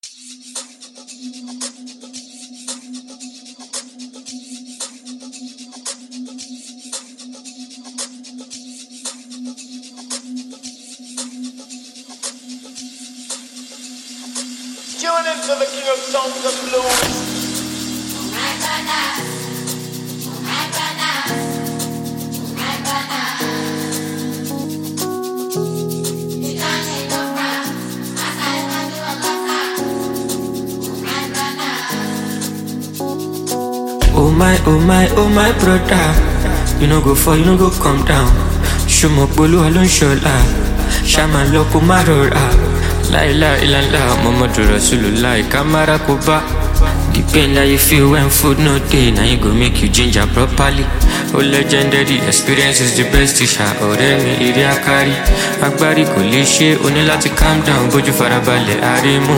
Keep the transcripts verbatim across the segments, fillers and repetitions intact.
Tune into the king of songs and blues. Oh my, oh my, oh my brother. You no go fall, you no go come down. Shomo bolu alon shola. Shama loko marora. La ilaha illallah, Muhammadu Rasulullah. Kamara kuba. The pain that you feel when food no day, now you go make you ginger properly. Oh legendary experience is the best teacher. Ọ̀rẹ́ mi iri akari. Agbárí kò lè ṣe, o ní láti calm down. Bójú farabalẹ̀ arimu.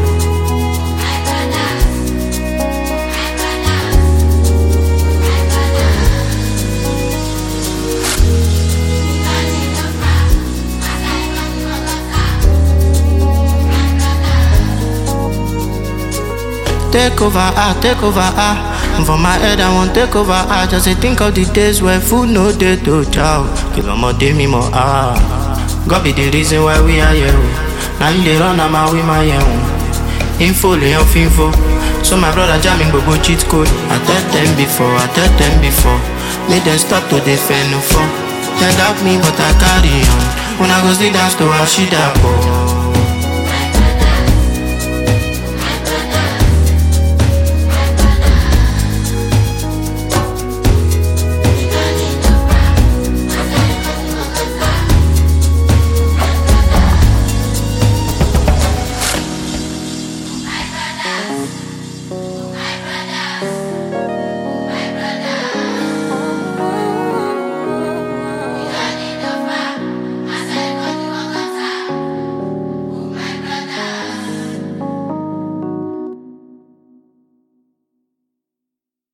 Take over, ah, take over, ah. And for my head, I want take over, ah. Just say think of the days where food no day to chow. Kill more day me more, ah. God be the reason why we are here. Now you dey run, I'm out with my own. Info, lay off info. So my brother jamming go cheat code. I tell them before, I tell them before. Make them stop to defend no phone. They doubt me, but I carry on. When I go see dance to Ashida, oh.